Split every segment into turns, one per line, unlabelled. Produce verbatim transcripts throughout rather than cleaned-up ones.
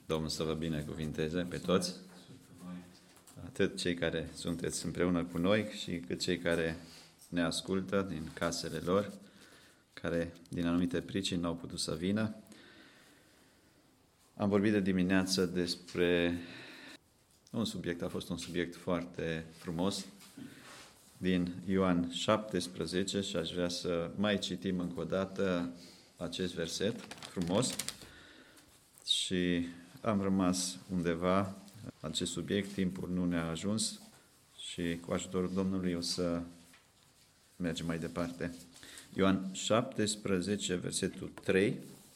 Domnul să vă binecuvinteze pe toți, atât cei care sunteți împreună cu noi și cât cei care ne ascultă din casele lor, care din anumite pricini n-au putut să vină. Am vorbit de dimineață despre un subiect, a fost un subiect foarte frumos, din Ioan șaptesprezece, și aș vrea să mai citim încă o dată acest verset frumos. Și am rămas undeva, acest subiect, timpul nu ne-a ajuns și cu ajutorul Domnului o să mergem mai departe. Ioan șaptesprezece, versetul trei.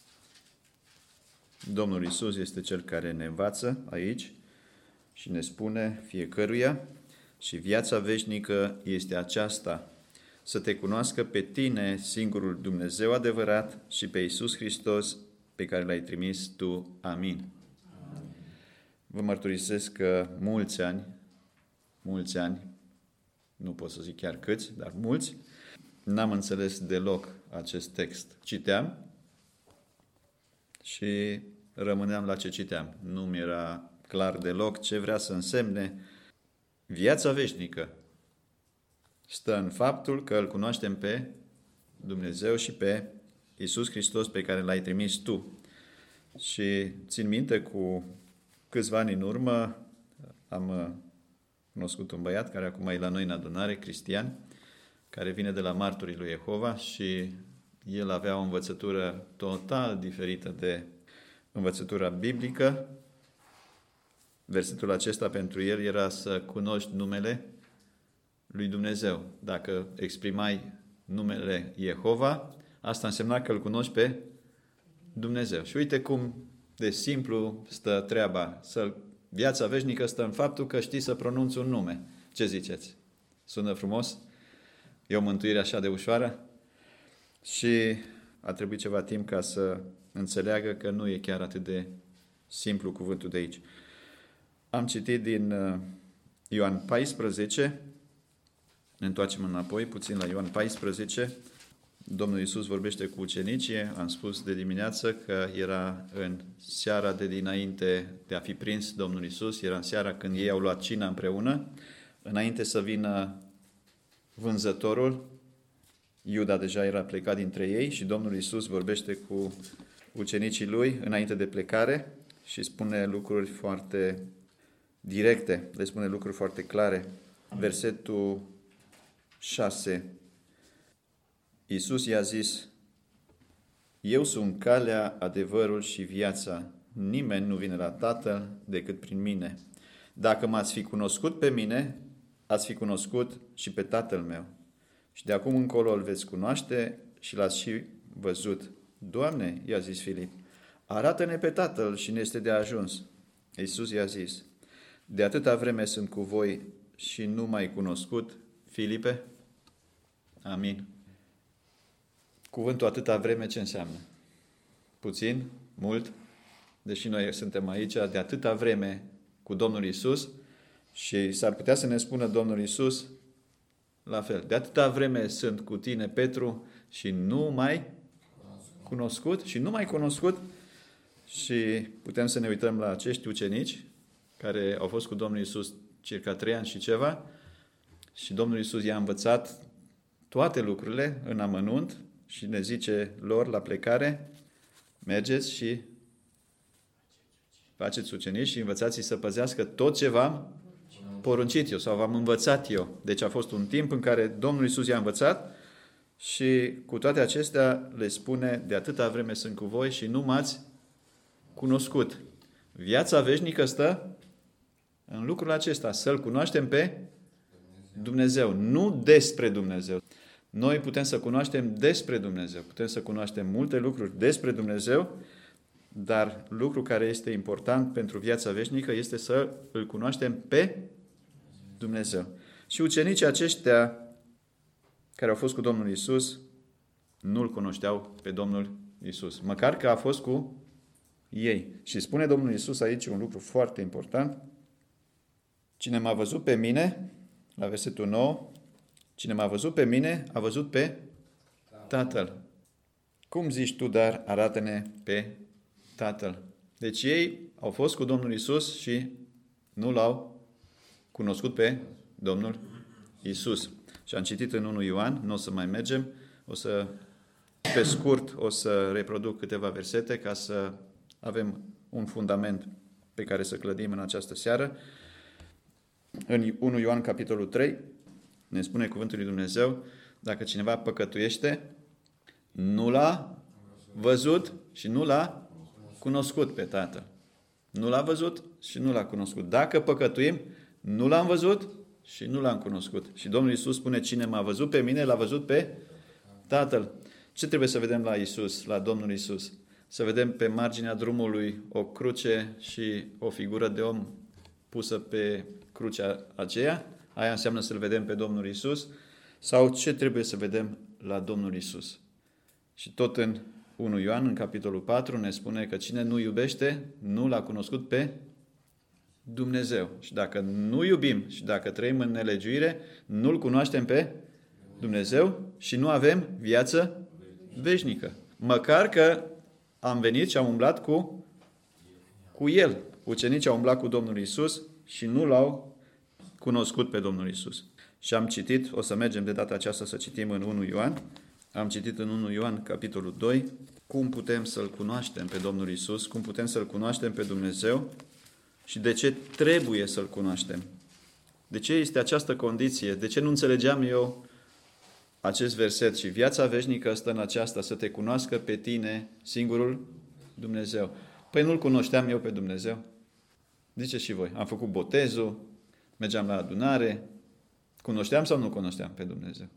Domnul Iisus este Cel care ne învață aici și ne spune fiecăruia: și viața veșnică este aceasta, să te cunoască pe tine, singurul Dumnezeu adevărat, și pe Iisus Hristos, pe care l-ai trimis tu. Amin. Amin. Vă mărturisesc că mulți ani, mulți ani, nu pot să zic chiar câți, dar mulți, n-am înțeles deloc acest text. Citeam și rămâneam la ce citeam. Nu mi era clar deloc ce vrea să însemne viața veșnică. Stă în faptul că îl cunoaștem pe Dumnezeu și pe Iisus Hristos, pe care l-ai trimis tu. Și țin minte, cu câțiva ani în urmă am cunoscut un băiat care acum e la noi în adunare, Cristian, care vine de la Marturii lui Jehova, și el avea o învățătură total diferită de învățătura biblică. Versetul acesta pentru el era să cunoști numele lui Dumnezeu. Dacă exprimai numele Jehova, asta însemna că îl cunoști pe Dumnezeu. Și uite cum de simplu stă treaba. Să, viața veșnică stă în faptul că știi să pronunți un nume. Ce ziceți? Sună frumos? E o mântuire așa de ușoară? Și a trebuit ceva timp ca să înțeleagă că nu e chiar atât de simplu cuvântul de aici. Am citit din Ioan paisprezece, ne întoarcem înapoi puțin la Ioan paisprezece. Domnul Iisus vorbește cu ucenicii. Am spus de dimineață că era în seara de dinainte de a fi prins Domnul Iisus, era în seara când ei au luat cina împreună, înainte să vină vânzătorul. Iuda deja era plecat dintre ei și Domnul Iisus vorbește cu ucenicii lui înainte de plecare și spune lucruri foarte directe, le spune lucruri foarte clare. Versetul șase. Iisus i-a zis: eu sunt calea, adevărul și viața. Nimeni nu vine la Tatăl decât prin mine. Dacă m-ați fi cunoscut pe mine, ați fi cunoscut și pe Tatăl meu. Și de acum încolo îl veți cunoaște și l-ați și văzut. Doamne, i-a zis Filip, arată-ne pe Tatăl și ne este de ajuns. Iisus i-a zis: de atâta vreme sunt cu voi și nu m-ai cunoscut, Filipe? Amin. Cuvântul atâta vreme ce înseamnă? Puțin? Mult? Deși noi suntem aici de atâta vreme cu Domnul Iisus și s-ar putea să ne spună Domnul Iisus la fel. De atâta vreme sunt cu tine, Petru, și nu m-ai cunoscut? Și nu m-ai cunoscut? Și putem să ne uităm la acești ucenici care au fost cu Domnul Iisus circa trei ani și ceva și Domnul Iisus i-a învățat toate lucrurile în amănunt și ne zice lor la plecare: mergeți și faceți ucenici și învățați-i să păzească tot ce v-am poruncit eu sau v-am învățat eu. Deci a fost un timp în care Domnul Iisus i-a învățat și cu toate acestea le spune: de atâta vreme sunt cu voi și nu m-ați cunoscut. Viața veșnică stă în lucrul acesta, să-L cunoaștem pe Dumnezeu, nu despre Dumnezeu. Noi putem să cunoaștem despre Dumnezeu, putem să cunoaștem multe lucruri despre Dumnezeu, dar lucru care este important pentru viața veșnică este să îl cunoaștem pe Dumnezeu. Și ucenicii aceștia care au fost cu Domnul Iisus nu-L cunoșteau pe Domnul Iisus, măcar că a fost cu ei. Și spune Domnul Iisus aici un lucru foarte important: cine m-a văzut pe mine, la versetul nouă, cine m-a văzut pe mine, a văzut pe Tatăl. Cum zici tu, dar arată-ne pe Tatăl? Deci ei au fost cu Domnul Iisus și nu l-au cunoscut pe Domnul Iisus. Și am citit în unu Ioan, nu o să mai mergem, o să, pe scurt, o să reproduc câteva versete ca să avem un fundament pe care să clădim în această seară. În unu Ioan, capitolul trei, ne spune cuvântul lui Dumnezeu, dacă cineva păcătuiește, nu l-a văzut și nu l-a cunoscut pe Tatăl. Nu l-a văzut și nu l-a cunoscut. Dacă păcătuim, nu l-am văzut și nu l-am cunoscut. Și Domnul Iisus spune, cine m-a văzut pe mine, l-a văzut pe Tatăl. Ce trebuie să vedem la Iisus, la Domnul Iisus? Să vedem pe marginea drumului o cruce și o figură de om pusă pe crucea aceea? Aia înseamnă să-L vedem pe Domnul Iisus? Sau ce trebuie să vedem la Domnul Iisus? Și tot în unu Ioan, în capitolul patru, ne spune că cine nu iubește, nu l-a cunoscut pe Dumnezeu. Și dacă nu iubim și dacă trăim în nelegiuire, nu-L cunoaștem pe Dumnezeu și nu avem viață veșnică. Măcar că am venit și am umblat cu, cu El. Ucenicii au umblat cu Domnul Iisus și nu L-au cunoscut pe Domnul Iisus. Și am citit, o să mergem de data aceasta să citim în unu Ioan, am citit în unu Ioan, capitolul doi, cum putem să-L cunoaștem pe Domnul Iisus, cum putem să-L cunoaștem pe Dumnezeu și de ce trebuie să-L cunoaștem. De ce este această condiție? De ce nu înțelegeam eu acest verset? Și viața veșnică stă în aceasta, să te cunoască pe tine, singurul Dumnezeu. Păi nu-L cunoșteam eu pe Dumnezeu? Ziceți și voi, am făcut botezul, mergeam la adunare, cunoșteam sau nu cunoșteam pe Dumnezeu?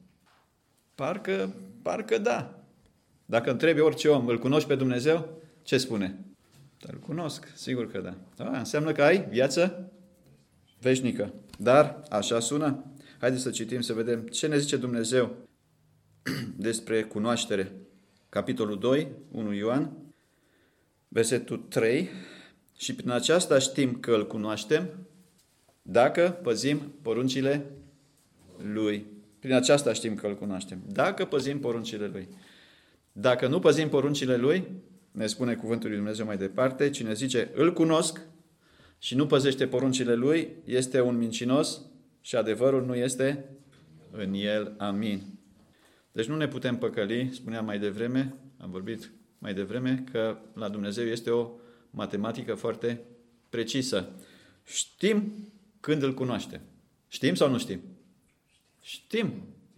Parcă, parcă da. Dacă întrebi orice om, îl cunoști pe Dumnezeu? Ce spune? Îl cunosc, sigur că da. Da, înseamnă că ai viață veșnică. Dar așa sună. Haideți să citim, să vedem ce ne zice Dumnezeu despre cunoaștere. Capitolul doi, unu Ioan, versetul trei. Și prin aceasta știm că îl cunoaștem dacă păzim poruncile Lui. Prin aceasta știm că îl cunoaștem. Dacă păzim poruncile Lui. Dacă nu păzim poruncile Lui, ne spune cuvântul lui Dumnezeu mai departe, cine zice îl cunosc și nu păzește poruncile Lui, este un mincinos și adevărul nu este în el. Amin. Deci nu ne putem păcăli, spuneam mai devreme, am vorbit mai devreme, că la Dumnezeu este o matematică foarte precisă. Știm când îl cunoaștem. Știm sau nu știm? Știm.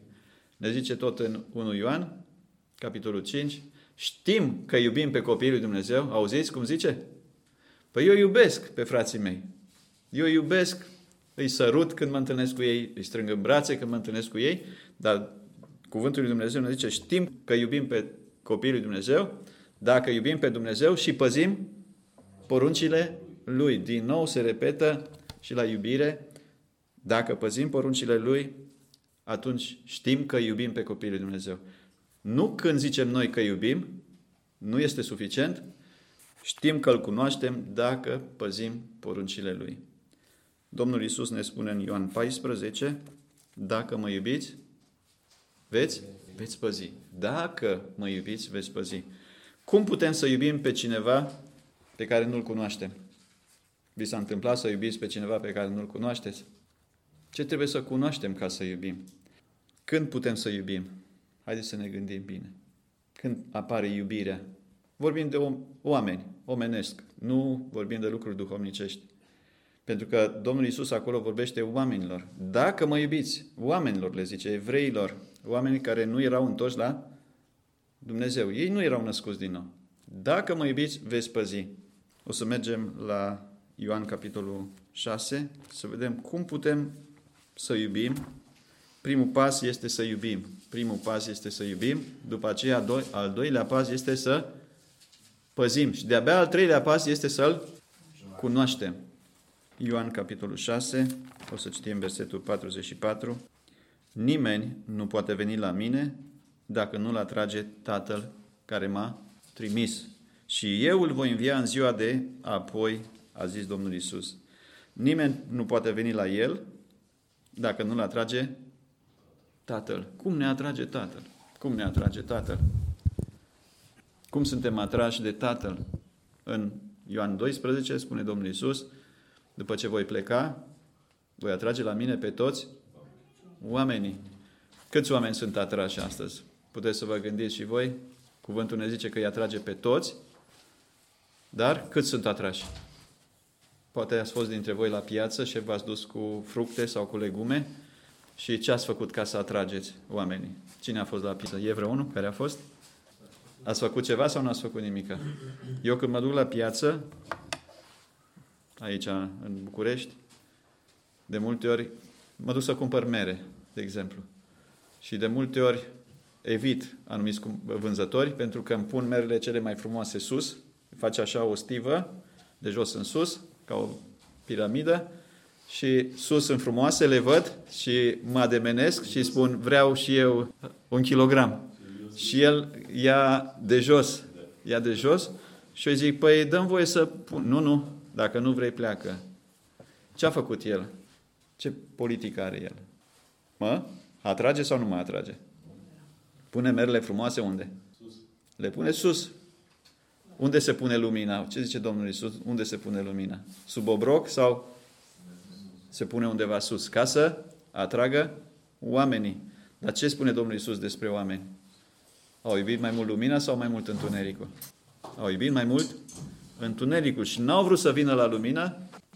Ne zice tot în unu Ioan, capitolul cinci, știm că iubim pe copiii lui Dumnezeu. Auziți cum zice? Păi eu iubesc pe frații mei. Eu iubesc, îi sărut când mă întâlnesc cu ei, îi strâng în brațe când mă întâlnesc cu ei, dar cuvântul lui Dumnezeu ne zice, știm că iubim pe copiii lui Dumnezeu, dacă iubim pe Dumnezeu și păzim poruncile Lui. Din nou se repetă și la iubire, dacă păzim poruncile Lui, atunci știm că iubim pe copiii lui Dumnezeu. Nu când zicem noi că iubim, nu este suficient, știm că îl cunoaștem dacă păzim poruncile Lui. Domnul Iisus ne spune în Ioan paisprezece, dacă mă iubiți, veți, veți păzi. Dacă mă iubiți, veți păzi. Cum putem să iubim pe cineva pe care nu-l cunoaștem? Vi s-a întâmplat să iubiți pe cineva pe care nu-l cunoașteți? Ce trebuie să cunoaștem ca să iubim? Când putem să iubim? Haideți să ne gândim bine. Când apare iubirea? Vorbim de om, oameni, omenesc. Nu vorbim de lucruri duhovnicești. Pentru că Domnul Iisus acolo vorbește oamenilor. Dacă mă iubiți, oamenilor le zice, evreilor, oamenii care nu erau întorși la Dumnezeu. Ei nu erau născuți din nou. Dacă mă iubiți, veți păzi. O să mergem la Ioan capitolul șase, să vedem cum putem să iubim. Primul pas este să iubim. Primul pas este să iubim. După aceea, al doilea pas este să păzim. Și de-abia al treilea pas este să-L cunoaștem. Ioan capitolul șase, o să citim versetul patruzeci și patru. Nimeni nu poate veni la mine dacă nu-L atrage Tatăl care m-a trimis. Și eu îl voi învia în ziua de apoi, a zis Domnul Iisus. Nimeni nu poate veni la El dacă nu-L atrage Tatăl. Cum ne atrage Tatăl? Cum ne atrage Tatăl? Cum suntem atrași de Tatăl? În Ioan doisprezece spune Domnul Iisus, după ce voi pleca, voi atrage la mine pe toți oamenii. Câți oameni sunt atrași astăzi? Puteți să vă gândiți și voi? Cuvântul ne zice că îi atrage pe toți, dar câți sunt atrași? Poate ați fost dintre voi la piață și v-ați dus cu fructe sau cu legume și ce ați făcut ca să atrageți oamenii? Cine a fost la piață? E vreunul care a fost? Ați făcut ceva sau nu ați făcut nimic? Eu când mă duc la piață, aici în București, de multe ori mă duc să cumpăr mere, de exemplu. Și de multe ori evit anumiți vânzători pentru că îmi pun merele cele mai frumoase sus, face așa o stivă, de jos în sus, ca o piramidă, și sus sunt frumoase, le văd și mă ademenesc și spun, vreau și eu un kilogram. Și el ia de jos, ia de jos și eu zic, păi dăm voie să pun. Nu, nu, dacă nu vrei pleacă. Ce a făcut el? Ce politică are el? Mă? Atrage sau nu mă atrage? Pune merele frumoase unde? Sus. Le pune sus. Unde se pune lumina? Ce zice Domnul Iisus? Unde se pune lumina? Sub obroc sau se pune undeva sus? Ca să atragă oamenii. Dar ce spune Domnul Iisus despre oameni? Au iubit mai mult lumina sau mai mult întunericul? Au iubit mai mult întunericul și n-au vrut să vină la lumină.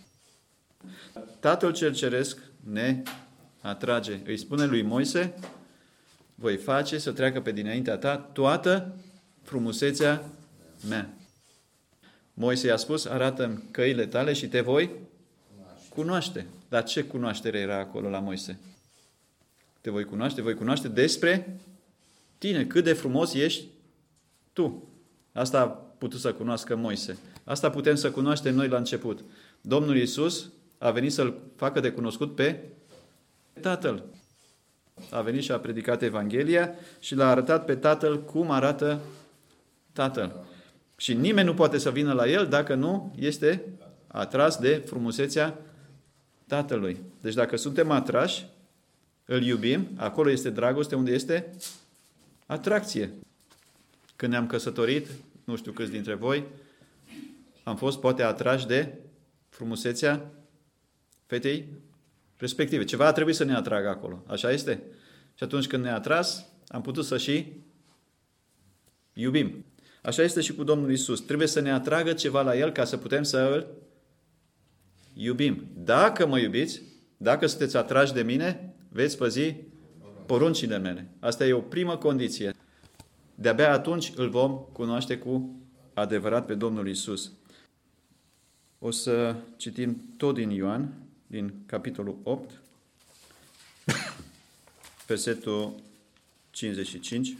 Tatăl cel ceresc ne atrage. Îi spune lui Moise, voi face să treacă pe dinaintea ta toată frumusețea mea. Moise i-a spus, arată-mi căile tale și te voi cunoaște. Dar ce cunoaștere era acolo la Moise? Te voi cunoaște, voi cunoaște despre tine, cât de frumos ești tu. Asta a putut să cunoască Moise. Asta putem să cunoaștem noi la început. Domnul Iisus a venit să-L facă de cunoscut pe Tatăl. A venit și a predicat Evanghelia și l-a arătat pe Tatăl cum arată Tatăl. Și nimeni nu poate să vină la El dacă nu este atras de frumusețea Tatălui. Deci dacă suntem atrași, îl iubim, acolo este dragoste, unde este atracție. Când ne-am căsătorit, nu știu câți dintre voi, am fost poate atrași de frumusețea fetei respective. Ceva a trebuit să ne atragă acolo. Așa este? Și atunci când ne-a atras, am putut să și iubim. Așa este și cu Domnul Iisus. Trebuie să ne atragă ceva la El ca să putem să îl iubim. Dacă mă iubiți, dacă sunteți atrași de mine, veți păzi poruncile mele. Asta e o primă condiție. De-abia atunci îl vom cunoaște cu adevărat pe Domnul Iisus. O să citim tot din Ioan, din capitolul opt, versetul cincizeci și cinci.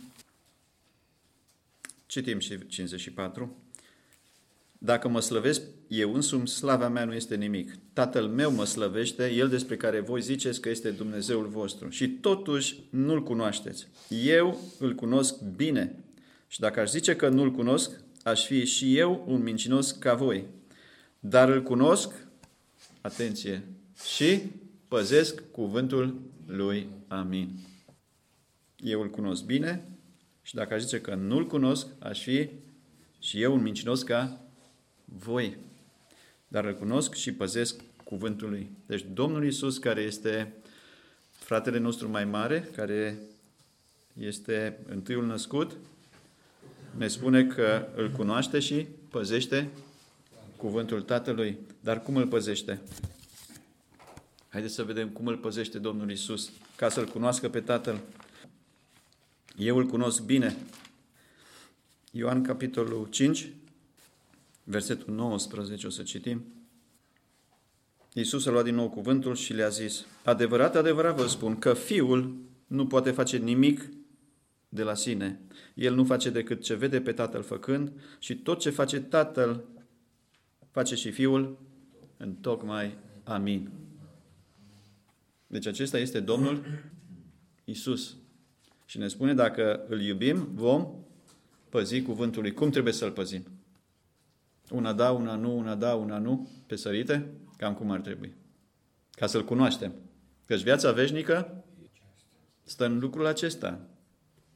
Citim și cincizeci și patru. Dacă mă slăvesc eu însumi, slava mea nu este nimic. Tatăl meu mă slăvește, El despre care voi ziceți că este Dumnezeul vostru. Și totuși nu-L cunoașteți. Eu îl cunosc bine. Și dacă aș zice că nu-L cunosc, aș fi și eu un mincinos ca voi. Dar îl cunosc, atenție, și păzesc cuvântul lui. Amin. Eu îl cunosc bine și dacă aș zice că nu-L cunosc, aș fi și eu un mincinos ca voi. Dar îl cunosc și păzesc cuvântul lui. Deci Domnul Iisus, care este fratele nostru mai mare, care este întâiul născut, ne spune că îl cunoaște și păzește cuvântul Tatălui. Dar cum îl păzește? Haideți să vedem cum îl păzește Domnul Iisus, ca să-L cunoască pe Tatăl. Eu îl cunosc bine. Ioan, capitolul cinci, versetul nouăsprezece, o să citim. Iisus a luat din nou cuvântul și le-a zis, adevărat, adevărat vă spun că Fiul nu poate face nimic de la sine. El nu face decât ce vede pe Tatăl făcând și tot ce face Tatăl face și Fiul întocmai. Amin. Deci acesta este Domnul Iisus. Și ne spune, dacă îl iubim, vom păzi cuvântul lui. Cum trebuie să-l păzim? Una da, una nu, una da, una nu, pe sărite? Cam cum ar trebui. Ca să-l cunoaștem. Căci viața veșnică stă în lucrul acesta.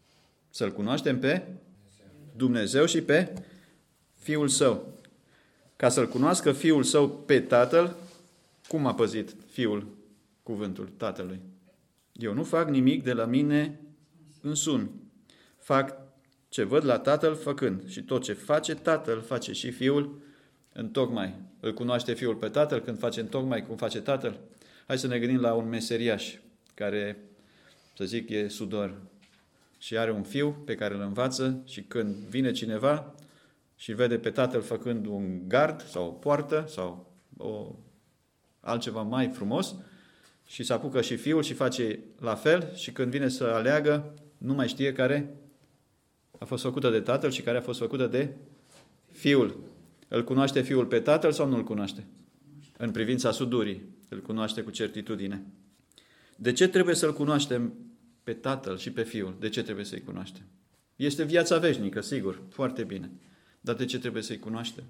Să-l cunoaștem pe Dumnezeu și pe Fiul Său. ca să-L cunoască Fiul Său pe Tatăl. Cum a păzit Fiul cuvântul Tatălui? Eu nu fac nimic de la mine însumi. Fac ce văd la Tatăl făcând. Și tot ce face Tatăl, face și Fiul întocmai. Îl cunoaște Fiul pe Tatăl când face întocmai cum face Tatăl? Hai să ne gândim la un meseriaș care, să zic, e sudor și are un fiu pe care îl învață și când vine cineva și vede pe tatăl făcând un gard sau o poartă sau o, altceva mai frumos și se apucă și fiul și face la fel și când vine să aleagă, nu mai știe care a fost făcută de tatăl și care a fost făcută de fiul. Îl cunoaște fiul pe tatăl sau nu îl cunoaște? În privința sudurii, îl cunoaște cu certitudine. De ce trebuie să-l cunoaștem pe tatăl și pe fiul? De ce trebuie să-i cunoaștem? Este viața veșnică, sigur, foarte bine. Dar de ce trebuie să-i cunoaștem?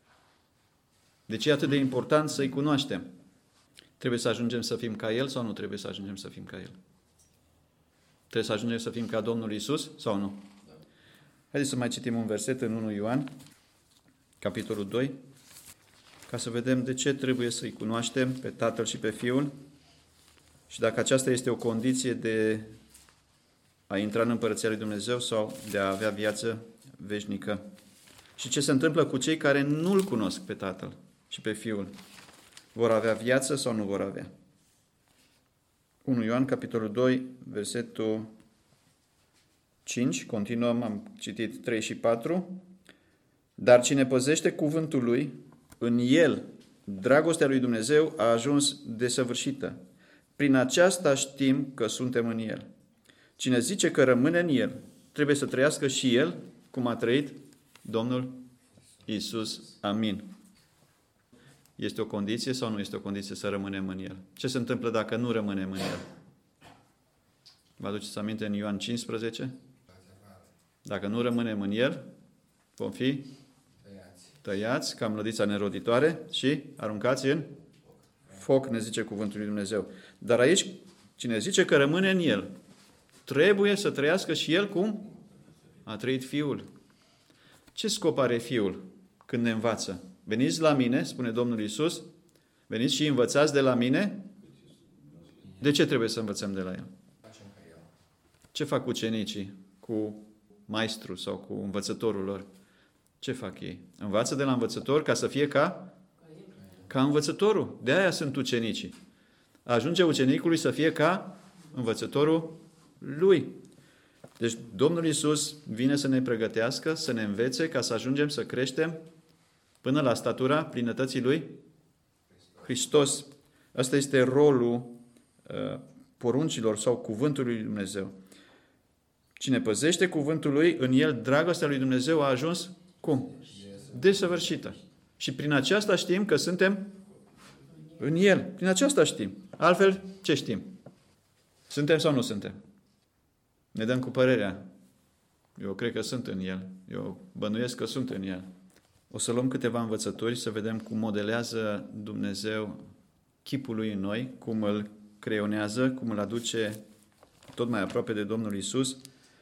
De ce e atât de important să-i cunoaștem? Trebuie să ajungem să fim ca El sau nu trebuie să ajungem să fim ca El? Trebuie să ajungem să fim ca Domnul Iisus sau nu? Da. Haideți să mai citim un verset în întâi Ioan, capitolul doi, ca să vedem de ce trebuie să-i cunoaștem pe Tatăl și pe Fiul și dacă aceasta este o condiție de a intra în Împărăția lui Dumnezeu sau de a avea viață veșnică. Și ce se întâmplă cu cei care nu-L cunosc pe Tatăl și pe Fiul? Vor avea viață sau nu vor avea? întâi Ioan, capitolul doi, versetul cinci, continuăm, am citit trei și patru. Dar cine păzește cuvântul lui, în el dragostea lui Dumnezeu a ajuns desăvârșită. Prin aceasta știm că suntem în el. Cine zice că rămâne în el, trebuie să trăiască și el cum a trăit Domnul Iisus. Amin. Este o condiție sau nu este o condiție să rămânem în el? Ce se întâmplă dacă nu rămânem în el? Vă aduceți aminte în Ioan cincisprezece? Dacă nu rămânem în el, vom fi tăiați ca mlădița neroditoare și aruncați în foc, ne zice cuvântul lui Dumnezeu. Dar aici, cine zice că rămâne în el, trebuie să trăiască și el cum a trăit Fiul. Ce scop are Fiul când ne învață? Veniți la mine, spune Domnul Iisus, veniți și învățați de la mine. De ce trebuie să învățăm de la el? Ce fac ucenicii cu maestru sau cu învățătorul lor? Ce fac ei? Învață de la învățător ca să fie ca? Ca învățătorul. De aia sunt ucenicii. Ajunge ucenicului să fie ca învățătorul lui. Deci Domnul Iisus vine să ne pregătească, să ne învețe ca să ajungem să creștem până la statura plinătății lui Hristos. Asta este rolul uh, poruncilor sau cuvântului lui Dumnezeu. Cine păzește cuvântul lui, în el dragostea lui Dumnezeu a ajuns cum? Desăvârșită. Și prin aceasta știm că suntem în el. Prin aceasta știm. Altfel, ce știm? Suntem sau nu suntem? Ne dăm cu părerea. Eu cred că sunt în el. Eu bănuiesc că sunt în el. O să luăm câteva învățături să vedem cum modelează Dumnezeu chipul lui în noi, cum îl creionează, cum îl aduce tot mai aproape de Domnul Iisus.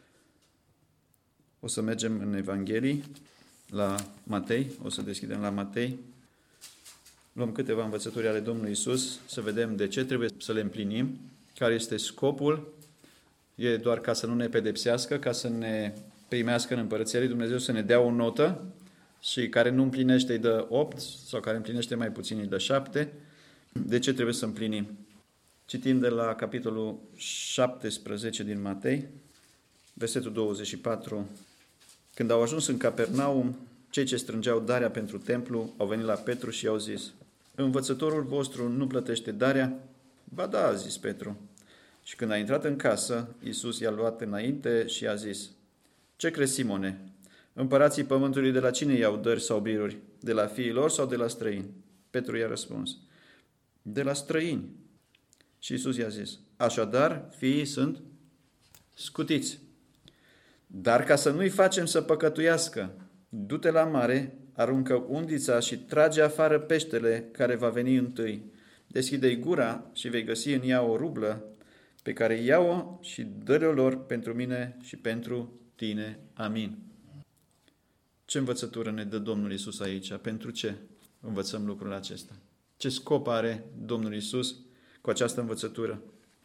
O să mergem în Evanghelii, la Matei, o să deschidem la Matei. Luăm câteva învățături ale Domnului Iisus să vedem de ce trebuie să le împlinim, care este scopul. E doar ca să nu ne pedepsească, ca să ne primească în Împărăția lui Dumnezeu, să ne dea o notă și care nu împlinește îi dă opt sau care împlinește mai puțin îi dă șapte. De ce trebuie să împlinim? Citim de la capitolul șaptesprezece din Matei, versetul douăzeci și patru. Când au ajuns în Capernaum, cei ce strângeau darea pentru templu au venit la Petru și i-au zis: învățătorul vostru nu plătește darea? Ba da, a zis Petru. Și când a intrat în casă, Iisus i-a luat înainte și i-a zis: ce crezi, Simone? Împărații pământului de la cine iau dări sau biruri? De la fiii lor sau de la străini? Petru i-a răspuns: de la străini. Și Iisus i-a zis: așadar, fiii sunt scutiți. Dar ca să nu-i facem să păcătuiască, du-te la mare, aruncă undița și trage afară peștele care va veni întâi. Deschide-i gura și vei găsi în ea o rublă, pe care ia-o și dă-le lor pentru mine și pentru tine. Amin. Ce învățătură ne dă Domnul Iisus aici? Pentru ce? învățăm lucrul acesta? Ce scop are Domnul Iisus cu această învățătură?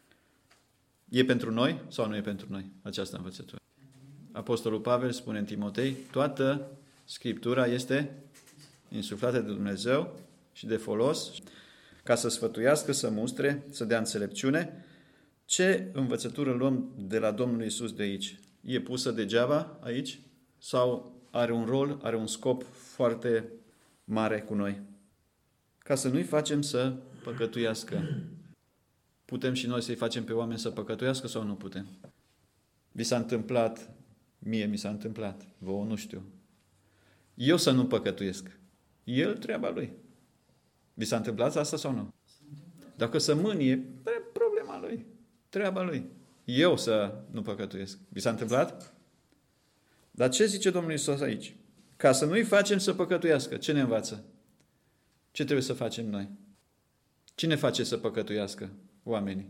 E pentru noi sau nu e pentru noi această învățătură? Apostolul Pavel spune în Timotei, toată Scriptura este insuflată de Dumnezeu și de folos ca să sfătuiască, să mustre, să dea înțelepciune. Ce învățătură luăm de la Domnul Iisus de aici? E pusă degeaba aici? Sau are un rol, are un scop foarte mare cu noi? Ca să nu-i facem să păcătuiască. Putem și noi să-i facem pe oameni să păcătuiască sau nu putem? Vi s-a întâmplat, mie mi s-a întâmplat, vouă nu știu. Eu să nu păcătuiesc. El treaba lui. Vi s-a întâmplat asta sau nu? Dacă să mânie, problema lui. Treaba lui. Eu să nu păcătuiesc. Vi s-a întâmplat? Dar ce zice Domnul Iisus aici? Ca să nu-i facem să păcătuiască. Ce ne învață? Ce trebuie să facem noi? Cine face să păcătuiască oamenii?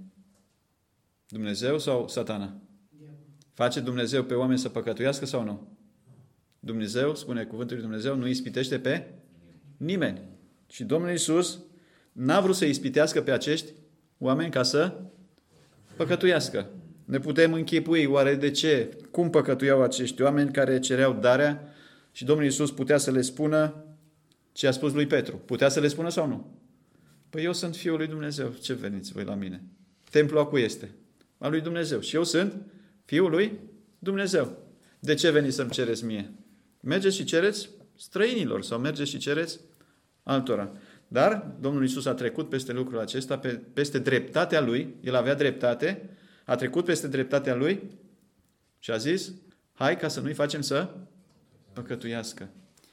Dumnezeu sau Satana? Face Dumnezeu pe oameni să păcătuiască sau nu? Dumnezeu, spune cuvântul lui Dumnezeu, nu ispitește pe nimeni. Și Domnul Iisus n-a vrut să ispitească pe acești oameni ca să păcătuiască. Ne putem închipui oare de ce? Cum păcătuiau acești oameni care cereau darea și Domnul Iisus putea să le spună ce a spus lui Petru. Putea să le spună sau nu? Păi eu sunt Fiul lui Dumnezeu. Ce veniți voi la mine? Templul a cui este? Al lui Dumnezeu. Și eu sunt Fiul lui Dumnezeu. De ce veniți să-mi cereți mie? Mergeți și cereți străinilor sau mergeți și cereți altora. Dar Domnul Iisus a trecut peste lucrul acesta, pe, peste dreptatea Lui. El avea dreptate. A trecut peste dreptatea Lui și a zis, hai ca să nu-i facem să păcătuiască.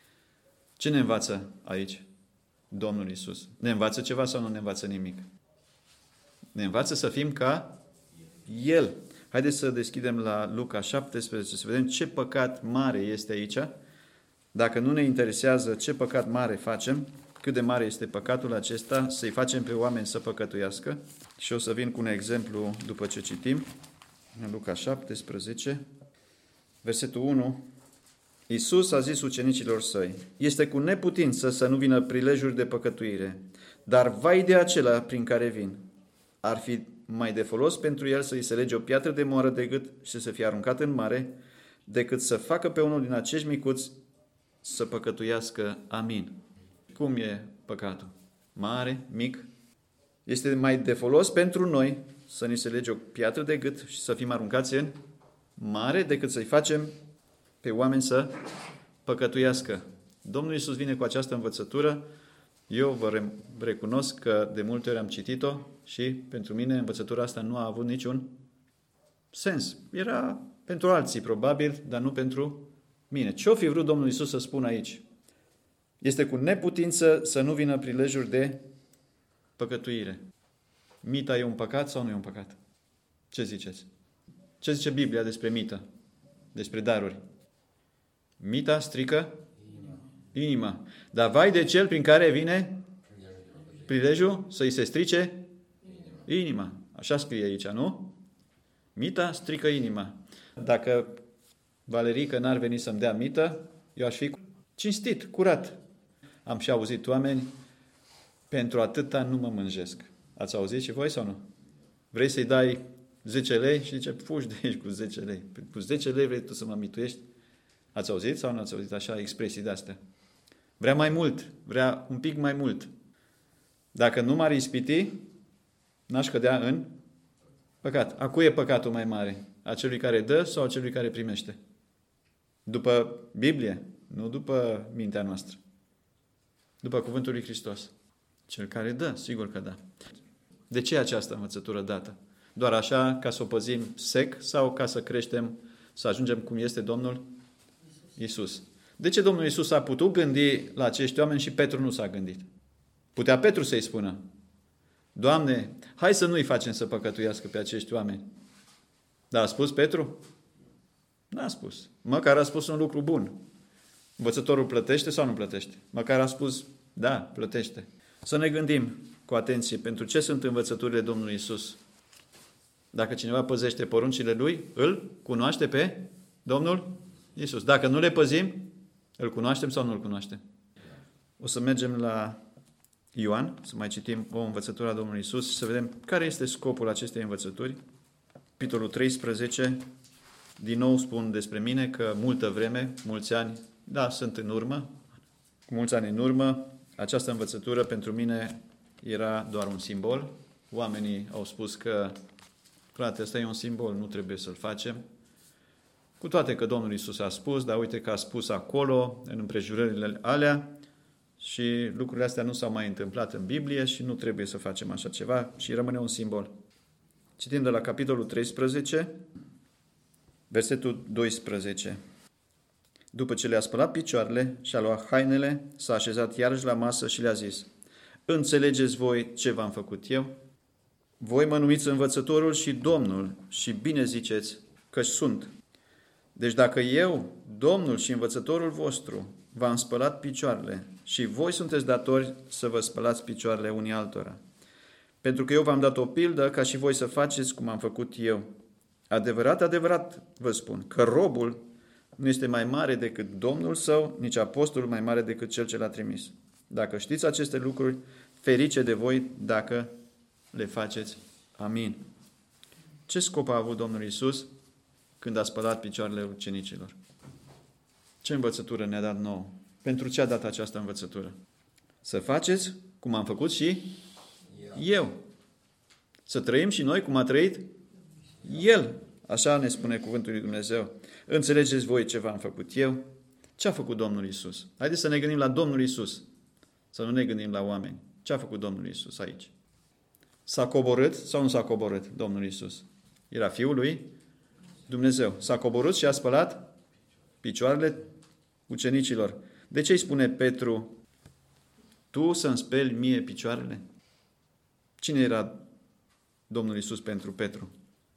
Ce ne învață aici Domnul Iisus? Ne învață ceva sau nu ne învață nimic? Ne învață să fim ca El. Haideți să deschidem la Luca șaptesprezece, să vedem ce păcat mare este aici. Dacă nu ne interesează ce păcat mare facem, cât de mare este păcatul acesta, să-i facem pe oameni să păcătuiască. Și o să vin cu un exemplu după ce citim. În Luca șaptesprezece, versetul unu. Iisus a zis ucenicilor săi, este cu neputință să nu vină prilejuri de păcătuire, dar vai de acela prin care vin. Ar fi mai de folos pentru el să-i se lege o piatră de moară de gât și să fie aruncat în mare, decât să facă pe unul din acești micuți să păcătuiască. Amin. Cum e păcatul? Mare, mic? Este mai de folos pentru noi să ni se lege o piatră de gât și să fim aruncați în mare, decât să-i facem pe oameni să păcătuiască. Domnul Iisus vine cu această învățătură. Eu vă recunosc că de multe ori am citit-o și pentru mine învățătura asta nu a avut niciun sens. Era pentru alții probabil, dar nu pentru mine. Ce-o fi vrut Domnul Iisus să spună aici? Este cu neputință să nu vină prilejuri de păcătuire. Mita e un păcat sau nu e un păcat? Ce ziceți? Ce zice Biblia despre mită? Despre daruri? Mita strică inima. Dar vai de cel prin care vine prilejul să-i se strice inima. Așa scrie aici, nu? Mita strică inima. Dacă Valerica n-ar veni să-mi dea mită, eu aș fi cinstit, curat. Am și auzit oameni, pentru atâta nu mă mânjesc. Ați auzit și voi sau nu? Vrei să-i dai zece lei și zice, fugi de aici cu zece lei. Cu zece lei vrei tu să mă mituiești? Ați auzit sau nu ați auzit așa expresii de-astea? Vrea mai mult, vrea un pic mai mult. Dacă nu m-ar ispiti, n-aș cădea în păcat. A cui e păcatul mai mare? A celui care dă sau a celui care primește? După Biblie, nu după mintea noastră. După cuvântul lui Hristos. Cel care dă, sigur că da. De ce această învățătură dată? Doar așa ca să o păzim sec sau ca să creștem, să ajungem cum este Domnul Iisus? De ce Domnul Iisus a putut gândi la acești oameni și Petru nu s-a gândit? Putea Petru să-i spună, Doamne, hai să nu-i facem să păcătuiască pe acești oameni. Dar a spus Petru? N-a spus. Măcar a spus un lucru bun. Învățătorul plătește sau nu plătește? Măcar a spus, da, plătește. Să ne gândim cu atenție pentru ce sunt învățăturile Domnului Iisus. Dacă cineva păzește poruncile Lui, îl cunoaște pe Domnul Iisus. Dacă nu le păzim, îl cunoaștem sau nu îl cunoaștem? O să mergem la Ioan, să mai citim o învățătură a Domnului Iisus și să vedem care este scopul acestei învățături. Capitolul treisprezece, din nou spun despre mine că multă vreme, mulți ani, da, sunt în urmă, cu mulți ani în urmă, această învățătură pentru mine era doar un simbol. Oamenii au spus că, frate, ăsta e un simbol, nu trebuie să-l facem. Cu toate că Domnul Iisus a spus, dar uite că a spus acolo, în împrejurările alea, și lucrurile astea nu s-au mai întâmplat în Biblie și nu trebuie să facem așa ceva și rămâne un simbol. Citim de la capitolul treisprezece, versetul doisprezece. După ce le-a spălat picioarele și a luat hainele, s-a așezat iarăși la masă și le-a zis: înțelegeți voi ce v-am făcut eu? Voi mă numiți învățătorul și Domnul și bine ziceți că sunt. Deci dacă eu, Domnul și învățătorul vostru, v-am spălat picioarele și voi sunteți datori să vă spălați picioarele unii altora. Pentru că eu v-am dat o pildă ca și voi să faceți cum am făcut eu. Adevărat, adevărat vă spun că robul nu este mai mare decât Domnul său, nici apostolul mai mare decât cel ce l-a trimis. Dacă știți aceste lucruri, ferice de voi dacă le faceți. Amin. Ce scop a avut Domnul Iisus când a spălat picioarele ucenicilor? Ce învățătură ne-a dat nouă? Pentru ce a dat această învățătură? Să faceți cum am făcut și eu. Să trăim și noi cum a trăit El. Așa ne spune cuvântul lui Dumnezeu. Înțelegeți voi ce v-am făcut eu? Ce a făcut Domnul Iisus? Haideți să ne gândim la Domnul Iisus. Să nu ne gândim la oameni. Ce a făcut Domnul Iisus aici? S-a coborât sau nu s-a coborât Domnul Iisus? Era Fiul lui Dumnezeu. S-a coborât și a spălat picioarele ucenicilor. De ce îi spune Petru: tu să-mi speli mie picioarele? Cine era Domnul Iisus pentru Petru?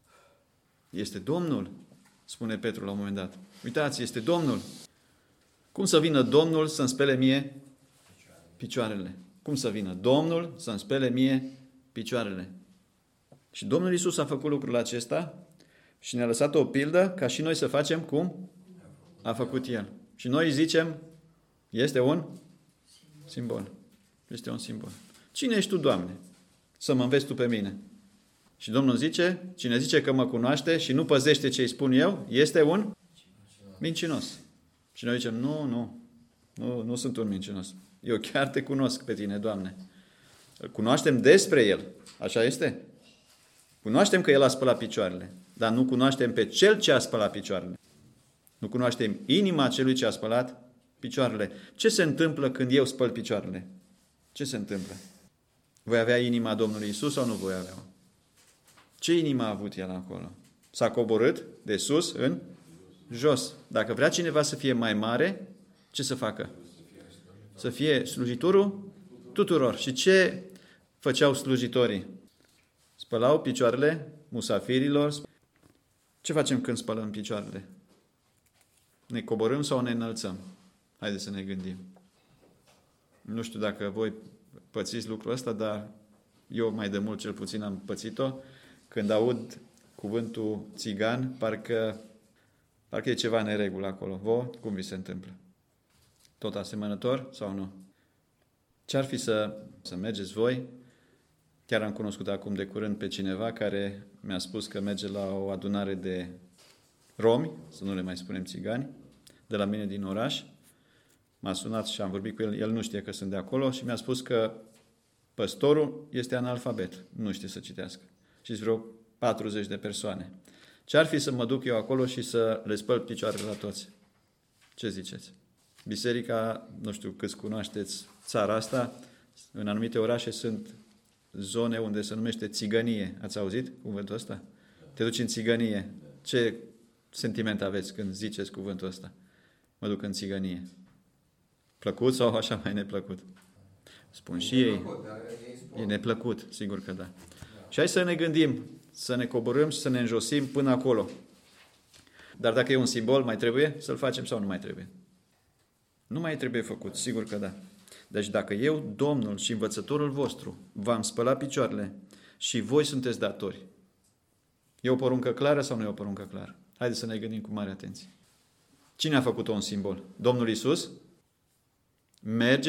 Este Domnul, spune Petru la un moment dat. Uitați, este Domnul. Cum să vină Domnul să-mi spele mie picioarele? Cum să vină Domnul să-mi spele mie picioarele? Și Domnul Iisus a făcut lucrul acesta și ne-a lăsat o pildă ca și noi să facem cum a făcut El. Și noi zicem, este un simbol. Este un simbol. Cine ești tu, Doamne, să mă înveți tu pe mine? Și Domnul zice, cine zice că mă cunoaște și nu păzește ce îi spun eu, este un mincinos. Și noi zicem, nu, nu, nu, nu sunt un mincinos. Eu chiar te cunosc pe tine, Doamne. Îl cunoaștem despre El. Așa este? Cunoaștem că El a spălat picioarele, dar nu cunoaștem pe Cel ce a spălat picioarele. Nu cunoaștem inima celui ce a spălat picioarele. Ce se întâmplă când eu spăl picioarele? Ce se întâmplă? Voi avea inima Domnului Iisus sau nu voi avea? Ce inimă a avut El acolo? S-a coborât de sus în jos. Dacă vrea cineva să fie mai mare, ce să facă? Să fie slujitorul tuturor. Și ce făceau slujitorii? Spălau picioarele musafirilor. Ce facem când spălăm picioarele? Ne coborâm sau ne înălțăm? Haideți să ne gândim. Nu știu dacă voi pățiți lucrul ăsta, dar eu mai de mult cel puțin am pățit-o. Când aud cuvântul țigan, parcă, parcă e ceva neregulă acolo. Vouă, cum vi se întâmplă? Tot asemănător sau nu? Ce-ar fi să, să mergeți voi? Chiar am cunoscut acum de curând pe cineva care mi-a spus că merge la o adunare de romi, să nu le mai spunem țigani, de la mine din oraș. M-a sunat și am vorbit cu el, el nu știe că sunt de acolo și mi-a spus că păstorul este analfabet, nu știe să citească. Și vreo patruzeci de persoane. Ce-ar fi să mă duc eu acolo și să le spăl picioarele la toți? Ce ziceți? Biserica, nu știu câți cunoașteți țara asta, în anumite orașe sunt zone unde se numește țigănie. Ați auzit cuvântul ăsta? Te duci în țigănie. Ce sentiment aveți când ziceți cuvântul ăsta? Mă duc în țigănie. Plăcut sau așa mai neplăcut? Spun și ei. E neplăcut, sigur că da. Și hai să ne gândim, să ne coborâm și să ne înjosim până acolo. Dar dacă e un simbol, mai trebuie să-l facem sau nu mai trebuie? Nu mai trebuie făcut, sigur că da. Deci dacă eu, Domnul și învățătorul vostru, v-am spălat picioarele și voi sunteți datori, e o poruncă clară sau nu e o poruncă clară? Haideți să ne gândim cu mare atenție. Cine a făcut-o un simbol? Domnul Iisus? Mergeți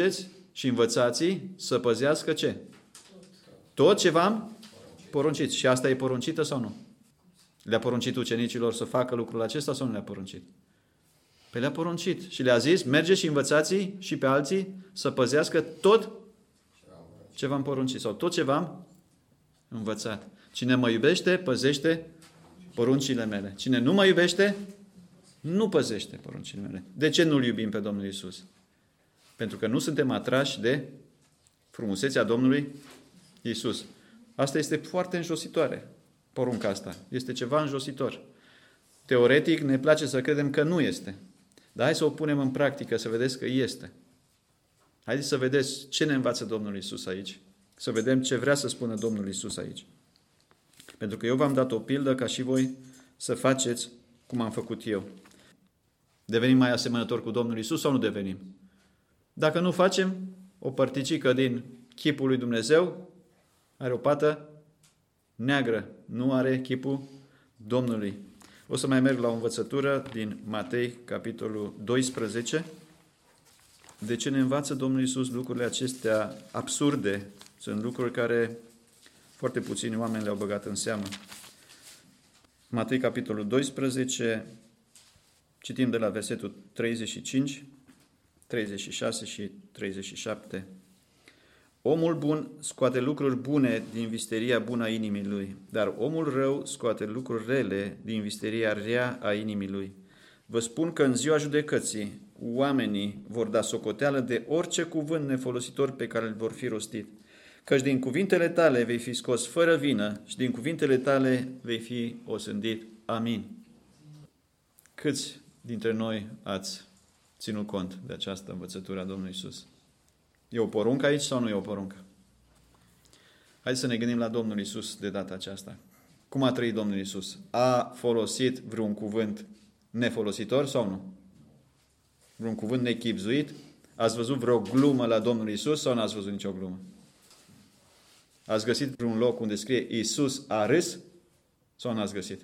și învățați să păzească ce? Tot ce v-am poruncit. Și asta e poruncită sau nu? Le-a poruncit ucenicilor să facă lucrul acesta sau nu le-a poruncit? Păi le-a poruncit și le-a zis, mergeți și învățați și pe alții să păzească tot ce v-am poruncit sau tot ce v-am învățat. Cine mă iubește, păzește poruncile mele. Cine nu mă iubește, nu păzește poruncile mele. De ce nu-L iubim pe Domnul Iisus? Pentru că nu suntem atrași de frumusețea Domnului Iisus. Asta este foarte înjositoare, porunca asta. Este ceva înjositor. Teoretic ne place să credem că nu este. Dar hai să o punem în practică, să vedeți că este. Haideți să vedeți ce ne învață Domnul Iisus aici. Să vedem ce vrea să spună Domnul Iisus aici. Pentru că eu v-am dat o pildă ca și voi să faceți cum am făcut eu. Devenim mai asemănători cu Domnul Iisus sau nu devenim? Dacă nu facem, o părticică din chipul lui Dumnezeu are o pată neagră, nu are chipul Domnului. O să mai merg la o învățătură din Matei, capitolul doisprezece. De ce ne învață Domnul Iisus lucrurile acestea absurde? Sunt lucruri care foarte puțini oameni le-au băgat în seamă. Matei, capitolul doisprezece, citim de la versetul treizeci și cinci, treizeci și șase și treizeci și șapte. Omul bun scoate lucruri bune din visteria bună a inimii lui, dar omul rău scoate lucruri rele din visteria rea a inimii lui. Vă spun că în ziua judecății oamenii vor da socoteală de orice cuvânt nefolositor pe care îl vor fi rostit, căci din cuvintele tale vei fi scos fără vină și din cuvintele tale vei fi osândit. Amin. Câți dintre noi ați ținut cont de această învățătură a Domnului Iisus? E o poruncă aici sau nu e o poruncă? Haideți să ne gândim la Domnul Iisus de data aceasta. Cum a trăit Domnul Iisus? A folosit vreun cuvânt nefolositor sau nu? Vreun cuvânt nechibzuit? Ați văzut vreo glumă la Domnul Iisus sau n-ați văzut nicio glumă? Ați găsit vreun loc unde scrie Iisus a râs sau n-ați găsit?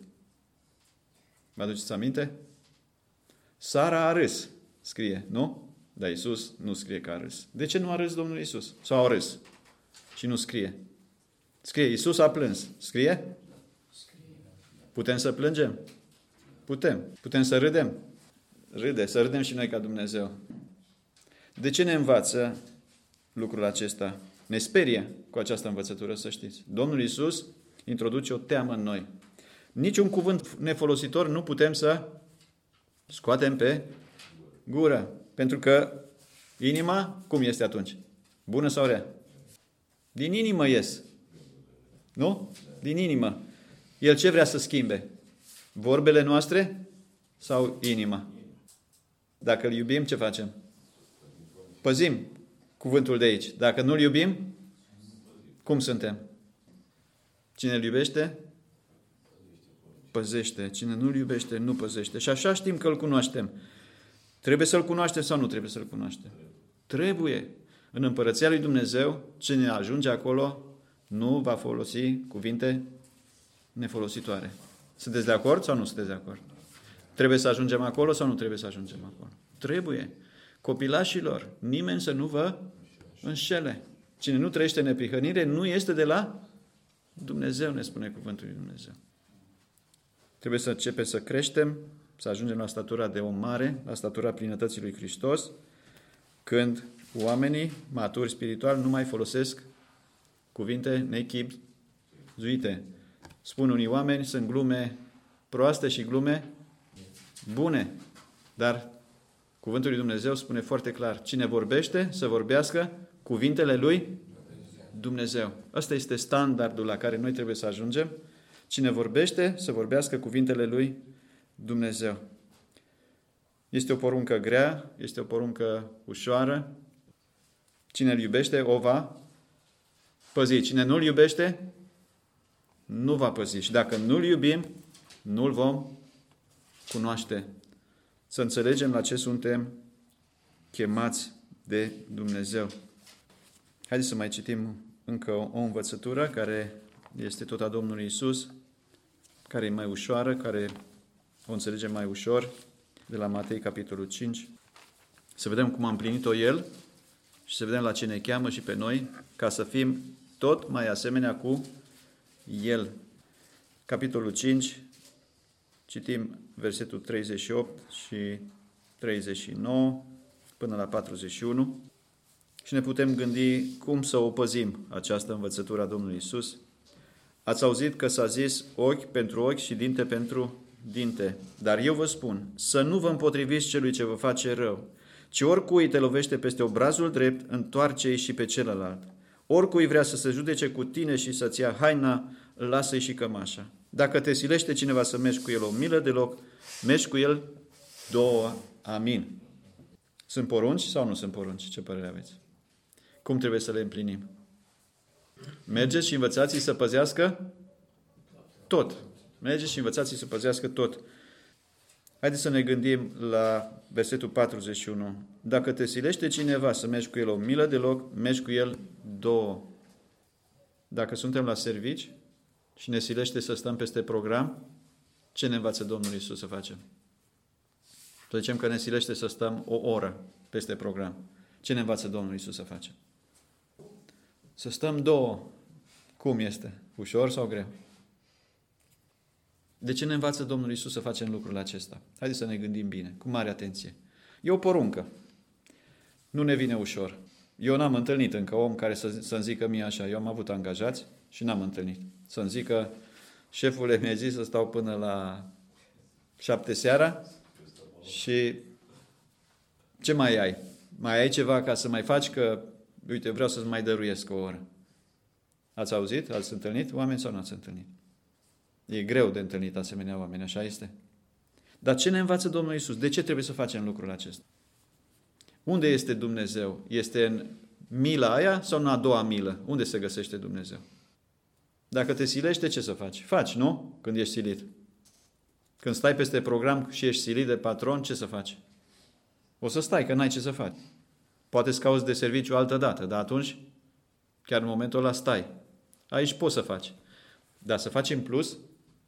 Vă aduceți aminte? Sara a râs, scrie, nu? Dar Iisus nu scrie că a râs. De ce nu a râs Domnul Iisus? Sau a râs? Și nu scrie. Scrie, Iisus a plâns. Scrie? Putem să plângem? Putem. Putem să râdem? Râde, să râdem și noi ca Dumnezeu. De ce ne învață lucrul acesta? Ne sperie cu această învățătură, să știți. Domnul Iisus introduce o teamă în noi. Niciun cuvânt nefolositor nu putem să scoatem pe gură. Pentru că inima, cum este atunci? Bună sau rea? Din inimă ies. Nu? Din inimă. El ce vrea să schimbe? Vorbele noastre sau inima? Dacă îl iubim, ce facem? Păzim cuvântul de aici. Dacă nu îl iubim, cum suntem? Cine îl iubește? Păzește. Cine nu îl iubește, nu păzește. Și așa știm că îl cunoaștem. Trebuie să-L cunoaștem sau nu trebuie să-L cunoaștem? Trebuie. În Împărăția lui Dumnezeu, cine ajunge acolo, nu va folosi cuvinte nefolositoare. Sunteți de acord sau nu sunteți de acord? Trebuie să ajungem acolo sau nu trebuie să ajungem acolo? Trebuie. Copilașilor, nimeni să nu vă înșele. Cine nu trăiește în neprihănire, nu este de la Dumnezeu, ne spune cuvântul lui Dumnezeu. Trebuie să începem să creștem, să ajungem la statura de om mare, la statura plinătății lui Hristos, când oamenii maturi spiritual nu mai folosesc cuvinte nechibzuite. Spun unii oameni, sunt glume proaste și glume bune, dar cuvântul lui Dumnezeu spune foarte clar, cine vorbește, să vorbească cuvintele lui Dumnezeu. Ăsta este standardul la care noi trebuie să ajungem. Cine vorbește, să vorbească cuvintele lui Dumnezeu. Este o poruncă grea, este o poruncă ușoară. Cine îl iubește, o va păzi. Cine nu îl iubește, nu va păzi. Și dacă nu îl iubim, nu îl vom cunoaște. Să înțelegem la ce suntem chemați de Dumnezeu. Haideți să mai citim încă o, o învățătură care este tot a Domnului Iisus, care e mai ușoară, care o înțelegem mai ușor, de la Matei, capitolul cinci. Să vedem cum a împlinit-o El și să vedem la ce ne cheamă și pe noi, ca să fim tot mai asemenea cu El. Capitolul cinci, citim versetul treizeci și opt și treizeci și nouă până la patruzeci și unu și ne putem gândi cum să o păzim această învățătură a Domnului Iisus. Ați auzit că s-a zis ochi pentru ochi și dinte pentru dinte, dar eu vă spun să nu vă împotriviți celui ce vă face rău, ci oricui te lovește peste obrazul drept, întoarce-i și pe celălalt. Oricui vrea să se judece cu tine și să-ți ia haina, lasă-i și cămașa. Dacă te silește cineva să mergi cu el o milă de loc, mergi cu el două. Amin. Sunt porunci sau nu sunt porunci? Ce părere aveți? Cum trebuie să le împlinim? Mergeți și învățați-i să păzească tot. Mergeți și învățați-i să păzească tot. Haideți să ne gândim la versetul patruzeci și unu. Dacă te silește cineva să mergi cu el o milă de loc, mergi cu el două. Dacă suntem la servici și ne silește să stăm peste program, ce ne învață Domnul Iisus să facem? Să zicem că ne silește să stăm o oră peste program. Ce ne învață Domnul Iisus să facem? Să stăm două. Cum este? Ușor sau greu? De ce ne învață Domnul Iisus să facem lucrul acesta? Haideți să ne gândim bine, cu mare atenție. E o poruncă. Nu ne vine ușor. Eu n-am întâlnit încă om care să, să-mi zică mie așa. Eu am avut angajați și n-am întâlnit. Să-mi zică, șefule mi-a zis să stau până la șapte seara și ce mai ai? Mai ai ceva ca să mai faci că, uite, vreau să-ți mai dăruiesc o oră. Ați auzit? Ați întâlnit oameni sau nu ați întâlnit? E greu de întâlnit asemenea oameni, așa este? Dar ce ne învață Domnul Iisus? De ce trebuie să facem lucrul acesta? Unde este Dumnezeu? Este în mila aia sau în a doua milă? Unde se găsește Dumnezeu? Dacă te silește, ce să faci? Faci, nu? Când ești silit. Când stai peste program și ești silit de patron, ce să faci? O să stai, că n-ai ce să faci. Poate să cauți de serviciu altă dată, dar atunci, chiar în momentul ăla, stai. Aici poți să faci. Dar să faci în plus,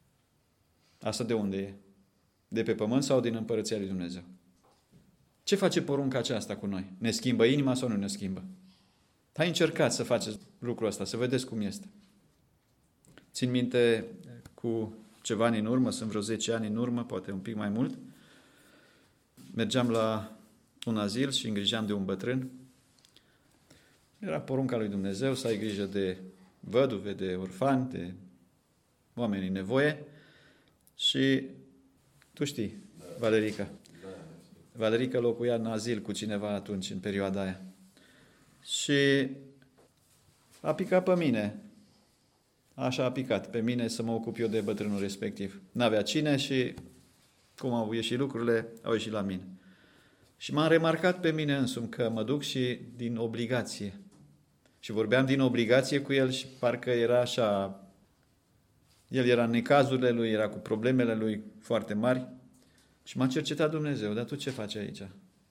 asta de unde e? De pe pământ sau din împărăția lui Dumnezeu? Ce face porunca aceasta cu noi? Ne schimbă inima sau nu ne schimbă? Hai încercați să faceți lucrul ăsta, să vedeți cum este. Țin minte cu ceva ani în urmă, sunt vreo zece ani în urmă, poate un pic mai mult, mergeam la un azil și îngrijeam de un bătrân. Era porunca lui Dumnezeu să ai grijă de văduve, de orfani, de oameni în nevoie și tu știi, Valerica. Valerica locuia în azil cu cineva atunci, în perioada aia. Și a picat pe mine. Așa a picat pe mine să mă ocup eu de bătrânul respectiv. N-avea cine și cum au ieșit lucrurile, au ieșit la mine. Și m-am remarcat pe mine însumi că mă duc și din obligație. Și vorbeam din obligație cu el și parcă era așa. El era în necazurile lui, era cu problemele lui foarte mari. Și m-a cercetat Dumnezeu, dar tu ce faci aici?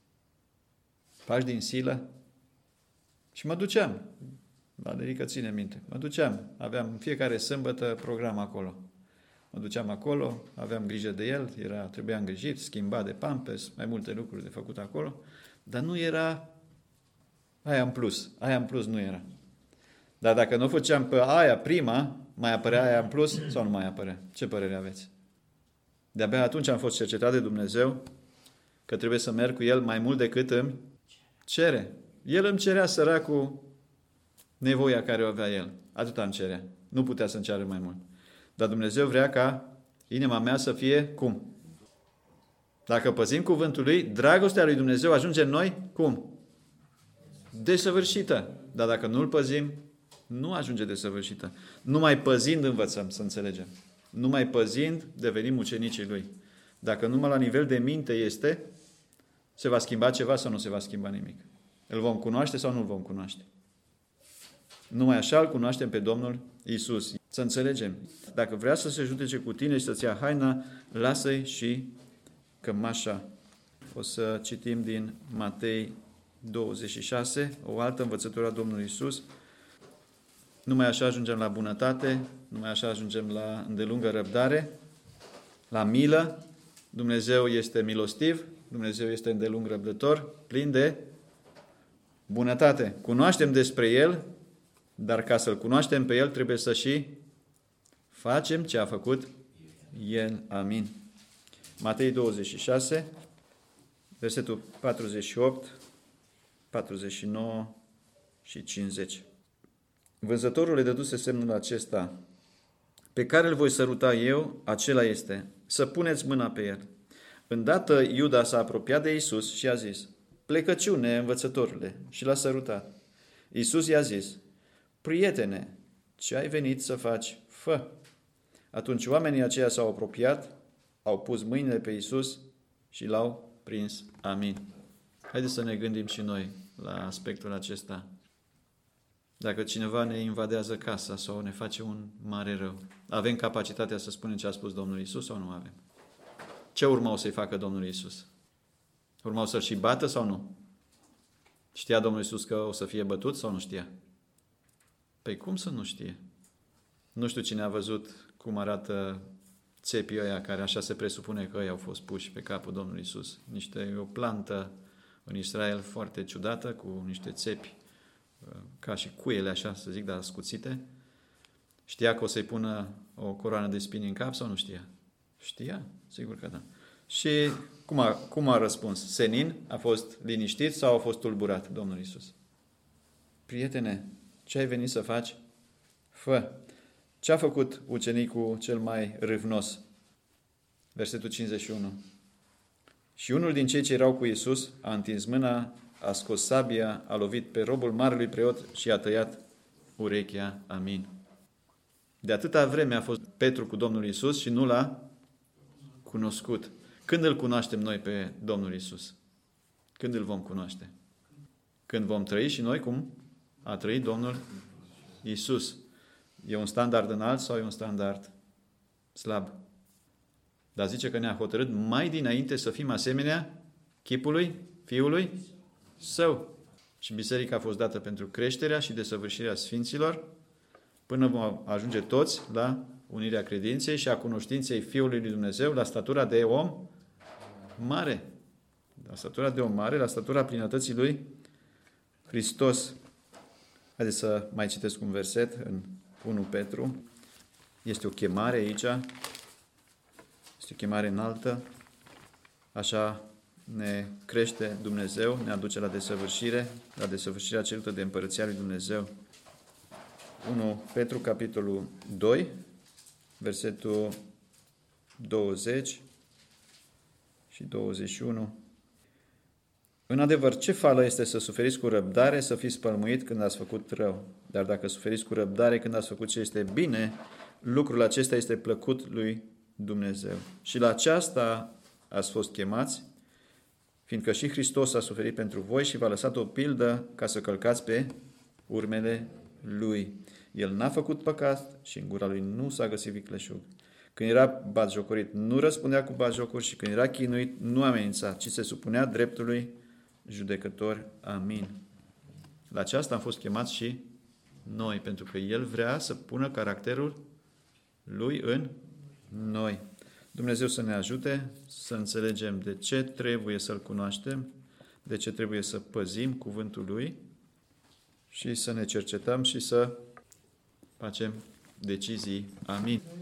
Faci din silă? Și mă duceam. Valerica ține minte. Mă duceam. Aveam în fiecare sâmbătă program acolo. Mă duceam acolo, aveam grijă de el, era, trebuia îngrijit, schimbat de pampers, mai multe lucruri de făcut acolo, dar nu era aia în plus. Aia în plus nu era. Dar dacă nu o făceam pe aia prima, mai apărea aia în plus sau nu mai apărea? Ce părere aveți? De-abia atunci am fost cercetat de Dumnezeu că trebuie să merg cu el mai mult decât îmi cere. El îmi cerea, săracul, nevoia care o avea el. Atât îmi cerea. Nu putea să-mi ceară mai mult. Dar Dumnezeu vrea ca inima mea să fie cum? Dacă păzim cuvântul lui, dragostea lui Dumnezeu ajunge în noi cum? Desăvârșită. Dar dacă nu-l păzim, nu ajunge desăvârșită. Numai păzind învățăm să înțelegem. Numai păzind devenim ucenicii lui. Dacă numai la nivel de minte este, se va schimba ceva sau nu se va schimba nimic? Îl vom cunoaște sau nu îl vom cunoaște? Numai așa îl cunoaștem pe Domnul Iisus. Să înțelegem. Dacă vrea să se judece cu tine și să-ți ia haina, lasă-i și cămașa. O să citim din Matei douăzeci și șase, o altă învățătură a Domnului Iisus. Numai așa ajungem la bunătate, numai așa ajungem la îndelungă răbdare, la milă. Dumnezeu este milostiv, Dumnezeu este îndelung răbdător, plin de bunătate. Cunoaștem despre El, dar ca să-L cunoaștem pe El trebuie să și facem ce a făcut El. Amin. Matei douăzeci și șase, versetul patruzeci și opt, patruzeci și nouă și cincizeci. Vânzătorul le dăduse semnul acesta: pe care îl voi săruta eu, acela este. Să puneți mâna pe el. Îndată Iuda s-a apropiat de Iisus și a zis: plecăciune, învățătorule, și l-a sărutat. Iisus i-a zis: prietene, ce ai venit să faci? Fă! Atunci oamenii aceia s-au apropiat, au pus mâinile pe Iisus și l-au prins. Amin. Haideți să ne gândim și noi la aspectul acesta. Dacă cineva ne invadează casa sau ne face un mare rău, avem capacitatea să spunem ce a spus Domnul Iisus sau nu avem? Ce urmau să-i facă Domnul Iisus? Urmau să-l și bată sau nu? Știa Domnul Iisus că o să fie bătut sau nu știa? Păi cum să nu știe? Nu știu cine a văzut cum arată țepii ăia care așa se presupune că ei au fost puși pe capul Domnului Iisus. Niște, o plantă în Israel foarte ciudată cu niște țepi ca și cuiele așa, să zic, dar ascuțite. Știa că o să-i pună o coroană de spini în cap sau nu știa? Știa? Sigur că da. Și cum a, cum a răspuns? Senin? A fost liniștit sau a fost tulburat Domnul Iisus? Prietene, ce ai venit să faci? Fă! Ce a făcut ucenicul cel mai râvnos? Versetul cincizeci și unu. Și unul din cei ce erau cu Iisus a întins mâna, a scos sabia, a lovit pe robul marelui preot și a tăiat urechea. Amin. De atâta vreme a fost Petru cu Domnul Iisus și nu l-a cunoscut. Când îl cunoaștem noi pe Domnul Iisus? Când îl vom cunoaște? Când vom trăi și noi cum a trăit Domnul Iisus. E un standard înalt sau e un standard slab? Dar zice că ne-a hotărât mai dinainte să fim asemenea chipului Fiului Său. Și biserica a fost dată pentru creșterea și desăvârșirea sfinților, până vom ajunge toți la unirea credinței și a cunoștinței Fiului lui Dumnezeu, la statura de om mare. La statura de om mare, la statura plinătății lui Hristos. Haideți să mai citesc un verset în unu Petru. Este o chemare aici. Este o chemare înaltă. Așa ne crește Dumnezeu, ne aduce la desăvârșire, la desăvârșirea cerută de împărăția lui Dumnezeu. unu Petru, capitolul doi, versetul douăzeci și douăzeci și unu. În adevăr, ce fală este să suferiți cu răbdare, să fiți spălmuit când ați făcut rău. Dar dacă suferiți cu răbdare când ați făcut ce este bine, lucrul acesta este plăcut lui Dumnezeu. Și la aceasta ați fost chemați, fiindcă și Hristos a suferit pentru voi și v-a lăsat o pildă ca să călcați pe urmele Lui. El n-a făcut păcat și în gura Lui nu s-a găsit vicleșug. Când era batjocorit, nu răspundea cu batjocuri și când era chinuit, nu amenința, ci se supunea dreptului judecător. Amin. La aceasta am fost chemați și noi, pentru că El vrea să pună caracterul Lui în noi. Dumnezeu să ne ajute să înțelegem de ce trebuie să-L cunoaștem, de ce trebuie să păzim cuvântul Lui și să ne cercetăm și să facem decizii. Amin.